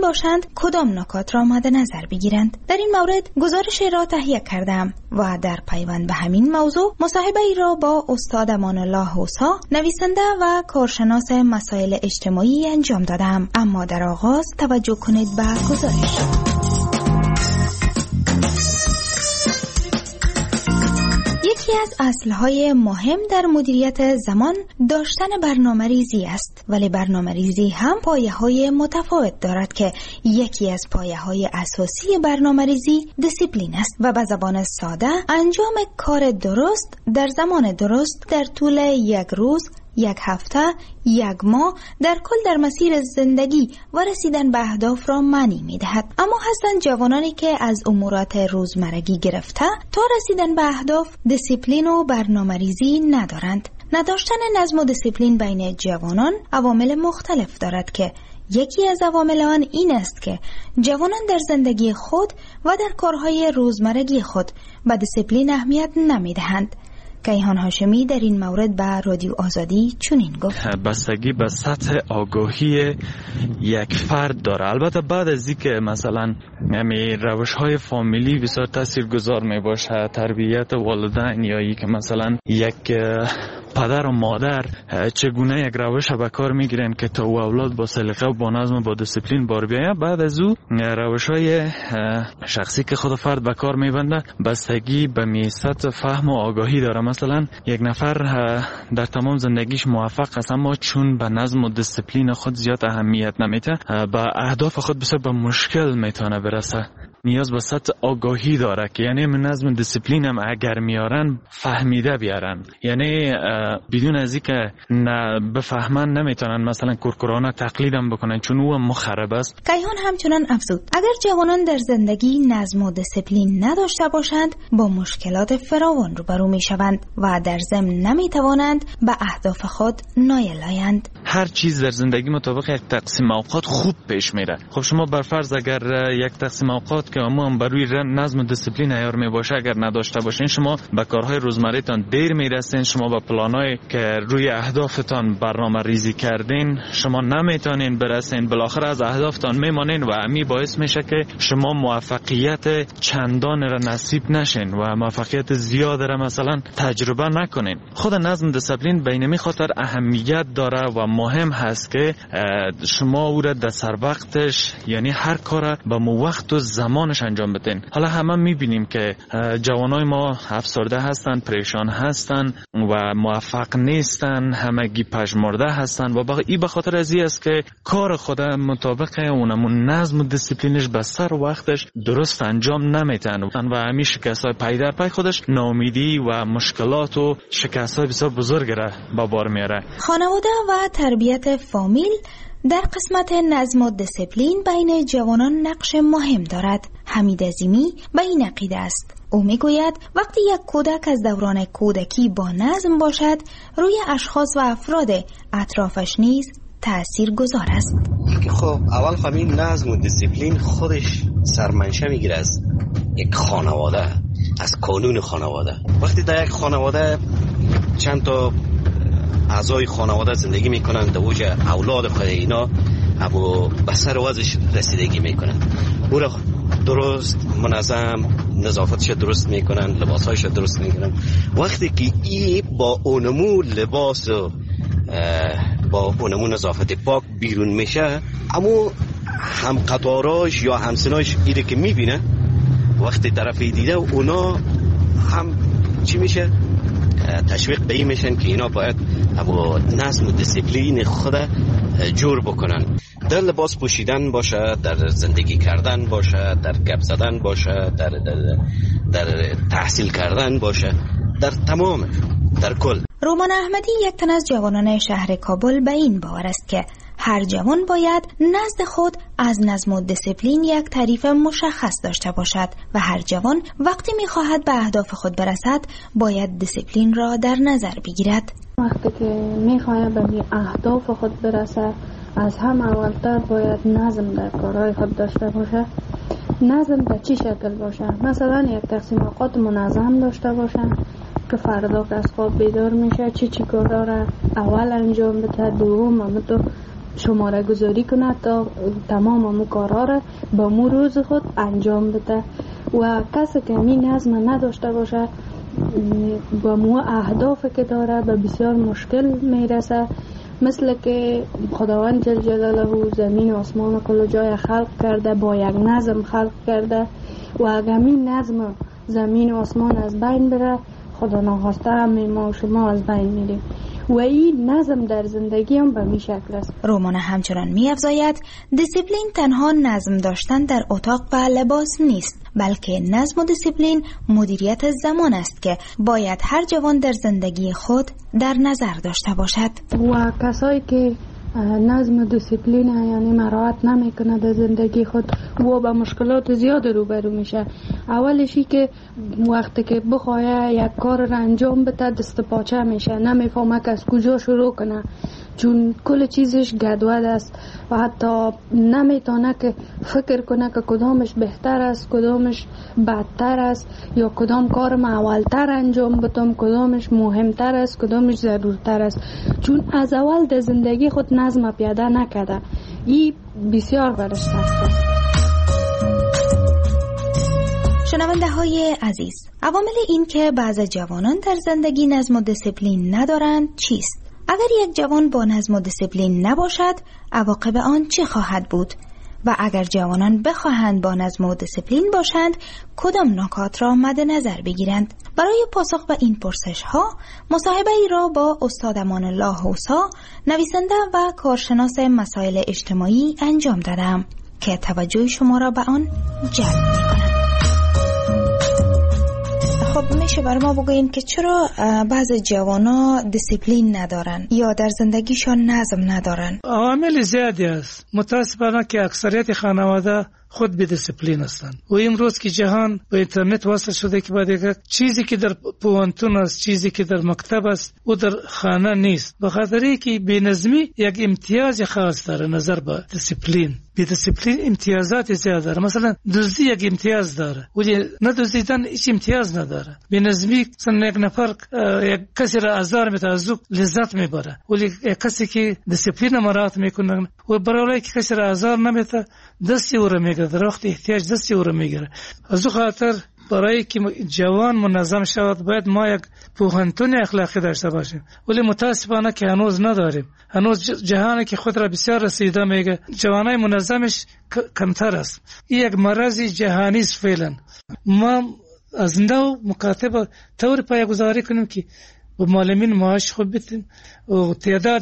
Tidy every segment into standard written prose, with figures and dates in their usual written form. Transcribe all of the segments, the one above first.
باشند کدام نکات را مد نظر بگیرند. در این مورد گزارش را تهیه کردم و در پیوند به همین موضوع مصاحبه ای را با استاد امان الله حوسا، نویسنده و کارشناس مسائل اجتماعی انجام دادم. اما در آغاز توجه کنید به گزارش. یکی از اصلهای مهم در مدیریت زمان داشتن برنامه‌ریزی است، ولی برنامه‌ریزی هم پایه‌های متفاوت دارد که یکی از پایه‌های اساسی برنامه‌ریزی دیسیپلین است و به زبان ساده انجام کار درست در زمان درست در طول یک روز، یک هفته، یک ماه، در کل در مسیر زندگی و رسیدن به اهداف را معنی می دهد. اما هستند جوانانی که از امورات روزمرگی گرفته تا رسیدن به اهداف دیسیپلین و برنامه‌ریزی ندارند. نداشتن نظم و دیسیپلین بین جوانان عوامل مختلف دارد که یکی از عوامل آن این است که جوانان در زندگی خود و در کارهای روزمرگی خود به دیسیپلین اهمیت نمی دهند. کیهان هاشمی در این مورد به رادیو آزادی چنین گفت: بستگی به سطح آگاهی یک فرد داره. البته بعد از اینکه مثلا روش‌های فامیلی بسیار تاثیرگذار می باشه، تربیت والدین یا ای که مثلا یک پدر و مادر چگونه یک روش به کار میگیرن که تا او اولاد با سلیقه و با نظم و با دیسیپلین بار بیاید، بعد از او روش‌های شخصی که خود فرد به کار میبنده بستگی به سطح فهم و آگاهی داره. مثلا یک نفر در تمام زندگیش موفق است، اما چون به نظم و دیسیپلین خود زیاد اهمیت نمیده، به اهداف خود بسیار به مشکل میتونه برسه. نیاز به سطح آگاهی داره که یعنی من نظم دیسیپلین هم اگر میارن فهمیده بیارن، یعنی بدون از اینکه بفهمن نمیتونن مثلا کورکورانه تقلیدم بکنن چون او مخرب است. کیهان همچنان افزود اگر جوانان در زندگی نظم و دیسیپلین نداشته باشند با مشکلات فراوان روبرو میشوند و در ضمن نمیتوانند به اهداف خود نایل آیند. هر چیز در زندگی مطابق یک تقسیم اوقات خوب پیش میره. خب شما بر فرض اگر یک تقسیم اوقات که اما بر روی نظم و دیسیپلین عیار می باشه اگر نداشته باشین، شما به کارهای روزمره‌تان دیر میرسین، شما به پلانایی که روی اهدافتان برنامه ریزی کردین شما نمیتونین برسین، بالاخره از اهدافتان میمانین و امی باعث میشه که شما موفقیت چندان را نصیب نشین و موفقیت زیاد را مثلا تجربه نکنین. خود نظم دیسیپلین به این خاطر اهمیت داره و مهم هست که شما او را در سر وقتش، یعنی هر کار به وقت و زمانش انجام بدین. حالا همه میبینیم که جوانای ما افسرده هستن، پریشان هستن و موفق نیستن، همگی پژمرده هستن و این به خاطر از این است که کار خود مطابق اونمون نظم و دیسیپلینش به سر وقتش درست انجام نمیتن و همین شکست‌های پی در پی خودش ناامیدی و مشکلات و شکست‌های بسیار بزرگ را به بار میاره. خانواده و تربیت فامیل در قسمت نظم و دیسیپلین بین جوانان نقش مهم دارد. حمید عظیمی به این عقیده است. او میگوید وقتی یک کودک از دوران کودکی با نظم باشد، روی اشخاص و افراد اطرافش نیز تأثیر گذار است. خب اول همین نظم و دیسیپلین خودش سرمنشه میگیره از یک خانواده، از قانون خانواده. وقتی در یک خانواده چند تا اعضای خانواده زندگی میکنن، در اوج اولاد خود اینا ابو بسر وازش رسیدگی میکنن، او را درست منظم نظافتش درست میکنن، لباسهایش درست میکنن. وقتی که ای با اونمو لباس و با اونمو نظافت پاک بیرون میشه، اما هم قطاراش یا همسناش ایده که میبینه، وقتی طرفی دیده اونا هم چی میشه؟ تشویق به این میشن که اینا باید با نظم و دیسیپلین خود جور بکنن. در لباس پوشیدن باشه، در زندگی کردن باشه، در گپ زدن باشه، در تحصیل کردن باشه، در تمام، در کل. رومان احمدی یک تن از جوانان شهر کابل به این باور است که هر جوان باید نزد خود از نظم و دیسیپلین یک تعریف مشخص داشته باشد و هر جوان وقتی می‌خواهد به اهداف خود برسد باید دیسیپلین را در نظر بگیرد. وقتی که می‌خواهد به اهداف خود برسد، از هم اولتر باید نظم در کارهای خود داشته باشد. نظم به چی شکل باشه؟ مثلا یک تقسیم اوقات منظم داشته باشه که فردا که از خواب بیدار میشه چی کارا را اول انجام بده، دوم هم تو شماره گذاری کنه تا تمام امو کارها را به مو روز خود انجام بده. و کسی که می نظم نداشته باشه با مو اهداف که داره به بسیار مشکل میرسه. مثل که خداوند جل جلاله زمین و آسمان کل جای خلق کرده، با یک نظم خلق کرده و اگر این نظم زمین و آسمان از بین بره، خدا ناخواسته همه ما و شما از بین میریم. و این نظم در زندگی هم به می شکل است. رومانا همچنان می افزاید دیسیپلین تنها نظم داشتن در اتاق و لباس نیست، بلکه نظم و دیسیپلین مدیریت زمان است که باید هر جوان در زندگی خود در نظر داشته باشد. و کسایی که نظم و دیسیپلین یعنی مراعات نمیکنه در زندگی خود و با مشکلات زیاد روبرو میشه. اولشی که وقتی که بخواه یک کار را انجام بده دست پاچه میشه، نمیفهمه که از کجا شروع کنه، چون کل چیزش گدود است و حتی نمیتونه که فکر کنه که کدامش بهتر است، کدامش بدتر است، یا کدام کارم اولتر انجام بدم، کدامش مهمتر است، کدامش ضرورتر است، چون از اول در زندگی خود نظم پیاده نکرده. این بسیار برش سخت است. شنونده های عزیز، عوامل این که بعض جوانان در زندگی نظم و دیسیپلین ندارند چیست؟ اگر یک جوان با نظم و دیسیپلین نباشد، عواقب آن چه خواهد بود؟ و اگر جوانان بخواهند با نظم و دیسیپلین باشند، کدام نکات را مد نظر بگیرند؟ برای پاسخ به این پرسش ها، مصاحبه ای را با استاد امان الله حوسا، نویسنده و کارشناس مسائل اجتماعی انجام دادم که توجه شما را به آن جلب می‌کنم. خب میشه برای ما بگوین که چرا بعض جوانا دیسیپلین ندارن یا در زندگیشان نظم ندارن؟ عوامل زیادی است. متاسفانه که اکثریت خانواده خود به دیسیپلین هستند و امروز که جهان به اینترنت وصل شده که بعد یک چیزی که در پوانتون است، چیزی که در مکتب است و در خانه نیست، به خاطر اینکه بی‌نظمی یک امتیاز خاص داره نظر به دیسیپلین. بی دیسیپلین امتیازات زیاد داره. مثلا دزدی یک امتیاز داره ولی ندزدیدن هیچ امتیاز نداره. بی‌نظمی مثلا یک نفر یک کسی را آزار میده، از او لذت میبره، ولی یک کسی که دیسیپلین مراعات میکنه و برای که کسی را آزار نمیده دستی او را میگیره، در وقت احتیاج دستی او را میگیره. از او خاطر برای که جوان منظم شود باید ما یک پوهنتون اخلاقی داشته باشیم، ولی متاسفانه که هنوز نداریم. هنوز جهانی که خود را بسیار رسیده میگه جوانای منظمش کمتر است. این یک مرض جهانی است فعلا. ما از نو مکاتب طور پایه‌گذاری کنیم که معلمین معاش خوب بدیم و تعداد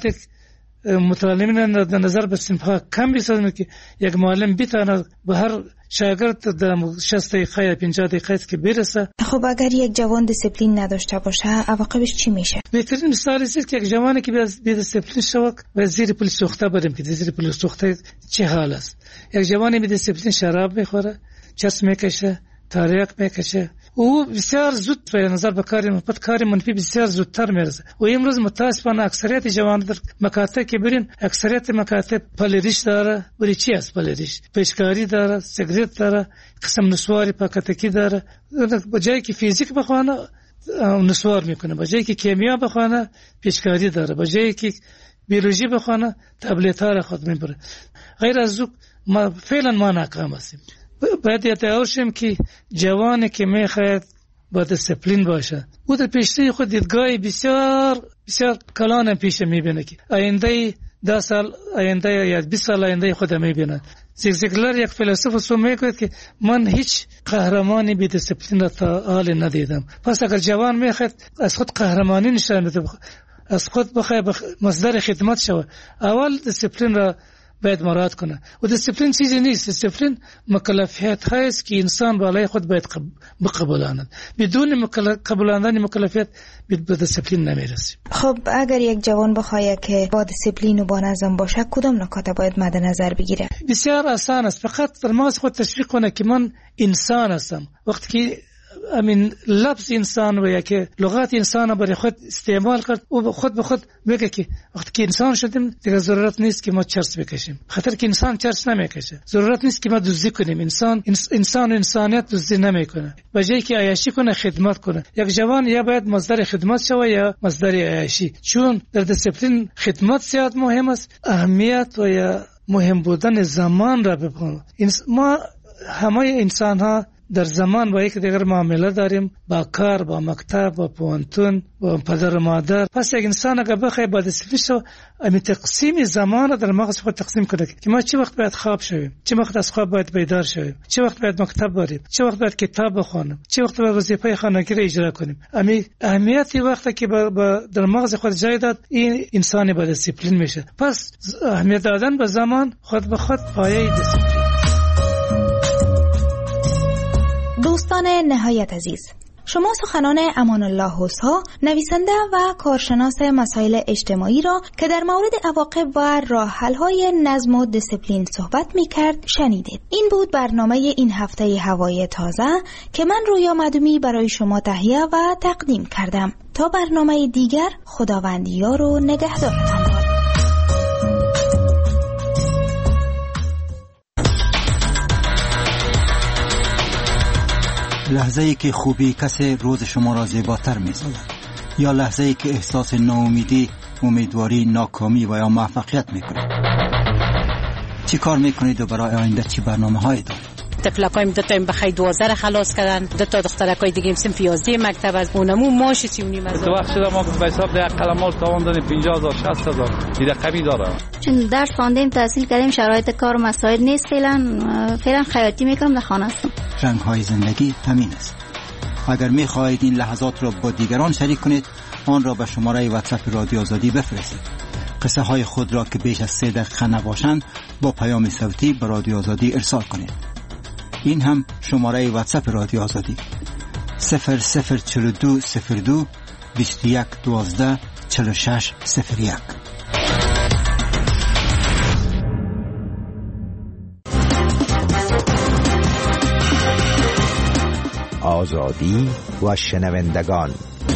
متعلمین در نظر به صنف‌ها کم بسازیم که یک معلم بتونه به هر شاگرد در 60 دقیقه یا 50 دقیقه که برسه. خب اگر یک جوان دیسیپلین نداشته باشه عواقبش چی میشه؟ بهترین مثال است که یک جوانی که بی دیسیپلین شود و زیر پل سوخته بریم که زیر پل سوخته چه حال است. یک جوانی بی دیسیپلین شراب میخوره، چرس میکشه، تاریک میکشه، او بسیار زود به نظر به کار منفی بسیار زودتر میرسه. و امروز متاسفانه اکثریت جوان در مکاتب که برین، اکثریت مکاتب پلیریش داره. ولی چی است پلیریش؟ پیشکاری داره، سیگریت داره، قسم نسواری پاکتکی داره. بجای که فیزیک بخوانه نسوار میکنه، بجای که کیمیا بخوانه پیشکاری داره، بجای که بیولوژی بخوانه تبلیت ها را خود میبره. غیر از او فعلا ناکام هستیم. باید یادآور شیم که جوانی که میخواهد با دیسیپلین باشه او در پیشروی خود دیدگاهی بسیار بسیار کلان پیش میبینه که آینده 10 سال آینده یا 20 سال آینده خود میبینه. زیگزیگلر یک فیلسوف سو میگوید که من هیچ قهرمانی بی دیسیپلین را تا حال ندیدم. پس اگر جوان میخواهد از خود قهرمانی نشان بده، از خود بخواد مصدر خدمت شود، اول دیسیپلین را باید مراعات کنه. و دیسیپلین چیزی نیست. دیسیپلین مکلفیت هست که انسان بالای خود باید بقبولاند. بدون قبولاندن مکلفیت به دیسیپلین نمیرسیم. خب اگر یک جوان بخواد که با دیسیپلین و با نظم باشه کدام نکات باید مد نظر بگیره؟ بسیار آسان است. فقط فرماس خود تشویق کنه که من انسان هستم. وقتی که امین لفظ انسان و یا که لغت انسان برای خود استعمال کرد او خود به خود میگه که وقتی که انسان شدیم دیگه ضرورت نیست که ما چرس بکشیم، خاطر که انسان چرس نمیکشه. ضرورت نیست که ما دزدی کنیم. انسان انسانیت دزدی نمیکنه، بجای که عیاشی کنه خدمت کنه. یک جوان یا باید مصدر خدمت شوه یا مصدر عیاشی، چون در دیسپلین خدمت زیاد مهم است. اهمیت و یا مهم بودن زمان را بپنه. ما همه انسان ها در زمان با یک دیگر معامله داریم، با کار، با مکتب، با پوانتون، با پدر و مادر. پس یک انسان اگر بخواه با دیسپلین امی تقسیم زمان در مغز خود تقسیم کنه که ما چه وقت باید خواب شویم، چه وقت از خواب باید بیدار شویم، چه وقت باید مکتب بریم، چه وقت باید کتاب بخونیم، چه وقت باید وظیفه خانگی را اجرا کنیم. امی اهمیتی وقتی که در مغز خود جای داد، این انسانی با دیسپلین میشه. پس اهمیت دادن به زمان خود به خود پایه دیسپلین. دوستان نهایت عزیز، شما سخنان امان الله حسا، نویسنده و کارشناس مسائل اجتماعی را که در مورد عواقب و راه حل‌های نظم و دیسپلین صحبت می‌کرد شنیدید. این بود برنامه این هفته هوای تازه که من رویا مدومی برای شما تهیه و تقدیم کردم. تا برنامه دیگر، خداوندیار و نگهدارتان باد. لحظه‌ای که خوبی کسی روز شما را زیباتر می‌سازد، یا لحظه‌ای که احساس ناامیدی، امیدواری، ناکامی و یا موفقیت می‌کنید. چی کار می‌کنید و برای آینده چی برنامه‌هایی دارید؟ تفلکایم دو تا بخای 12 خلاص کردن، دو تا دخترکای دیگه صنف 11 مکتب از اونمو ماش 39 تو وقت شده ما به حساب ده قلمال تاوان دادیم 50000 60000 دیگه قوی داره. چون درس خواندیم، تحصیل کردیم، شرایط کار مساعد نیست. فعلا خیاطی میکنم، در خانه هستم. رنگ‌های زندگی همین است. اگر می‌خواهید این لحظات را با دیگران شریک کنید، آن را به شماره واتساپ رادیو آزادی بفرستید. قصه های خود را که بیش از 3 دقیقه نباشند با پیام صوتی به رادیو آزادی ارسال کنید. این هم شماره واتساپ رادیو آزادی 004202 2112 4601. آزادی و شنوندگان.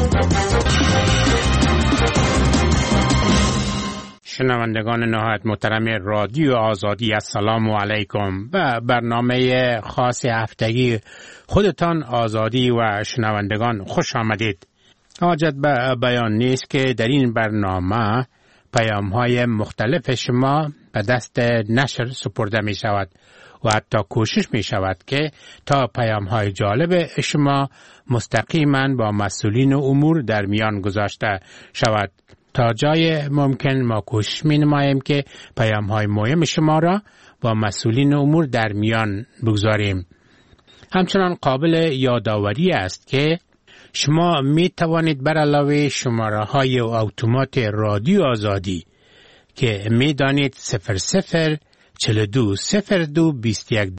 شنوندگان نهایت محترم رادیو آزادی، السلام علیکم. به برنامه خاص هفتگی خودتان آزادی و شنوندگان خوش آمدید. حاجت به بیان نیست که در این برنامه پیام‌های مختلف شما به دست نشر سپرده می شود و حتی کوشش می شود که تا پیام‌های جالب شما مستقیما با مسئولین امور در میان گذاشته شود. تا جای ممکن ما کوشش می نماییم که پیام‌های مهم شما را با مسئولین امور در میان بگذاریم. همچنان قابل یادآوری است که شما می توانید بر علاوه شماره های اتومات رادیو آزادی که می دانید 00420221